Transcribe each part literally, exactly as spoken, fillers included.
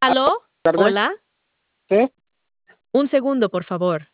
¿Aló? Tardes. ¿Hola? ¿Sí? Un segundo, por favor.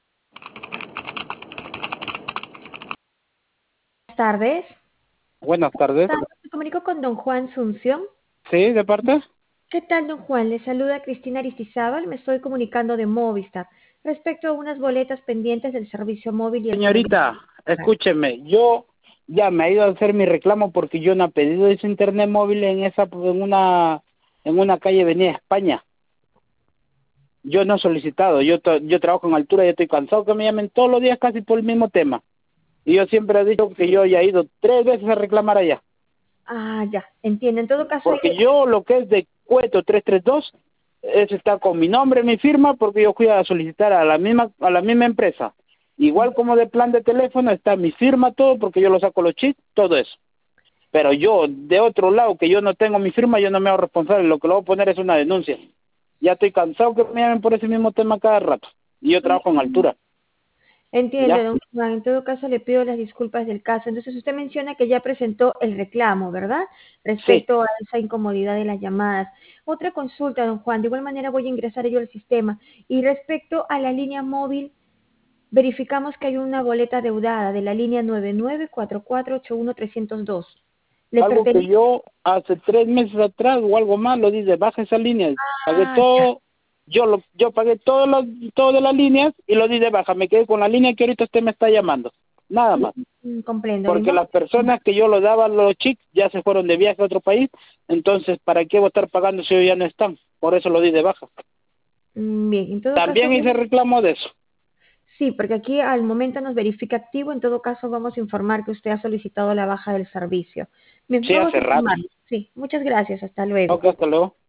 Buenas tardes. Buenas tardes. Me comunico con don Juan Sunción. ¿Sí? ¿De parte? ¿Qué tal, don Juan? Le saluda Cristina Aristizábal. Me estoy comunicando de Movistar respecto a unas boletas pendientes del servicio móvil y el Señorita, escúcheme, yo ya me he ido a hacer mi reclamo porque yo no he pedido ese internet móvil en esa en una en una calle Avenida España. Yo no he solicitado, yo to- yo trabajo en altura y estoy cansado que me llamen todos los días casi por el mismo tema. Y yo siempre he dicho que yo ya he ido tres veces a reclamar allá. Ah, ya, entiendo. En todo caso, Porque hay- yo lo que es de Cueto trescientos treinta y dos, eso está con mi nombre, mi firma, porque yo fui a solicitar a la misma a la misma empresa. Igual como de plan de teléfono está mi firma, todo, porque yo lo saco los chips, todo eso. Pero yo, de otro lado, que yo no tengo mi firma, yo no me hago responsable. Lo que le voy a poner es una denuncia. Ya estoy cansado que me llamen por ese mismo tema cada rato. Y yo trabajo en altura. entiendo, ¿Ya? don Juan. En todo caso, le pido las disculpas del caso. Entonces, usted menciona que ya presentó el reclamo, ¿verdad? Respecto a esa incomodidad de las llamadas. Otra consulta, don Juan. De igual manera voy a ingresar yo al sistema. Y respecto a la línea móvil, verificamos que hay una boleta adeudada de la línea nueve nueve cuatro cuatro ocho uno tres cero dos. ¿Le Algo que pertenece? yo hace tres meses atrás o algo más lo dice, baja esa línea. Pagué Ah, ya. todo, yo lo, yo pagué todo lo, todo de las líneas y lo di de baja. Me quedé con la línea que ahorita usted me está llamando. Nada más. Mm, comprendo. Porque Bien, las personas que yo lo daba a los chicos ya se fueron de viaje a otro país. Entonces, ¿para qué voy a estar pagando si ellos ya no están? Por eso lo di de baja. mm, bien, en todo También caso, hice reclamo de eso. sí, porque aquí al momento nos verifica activo. En todo caso, vamos a informar que usted ha solicitado la baja del servicio. Bien, Sí, vamos a hace rato. informar. Sí, muchas gracias. Hasta luego. Ok, hasta luego.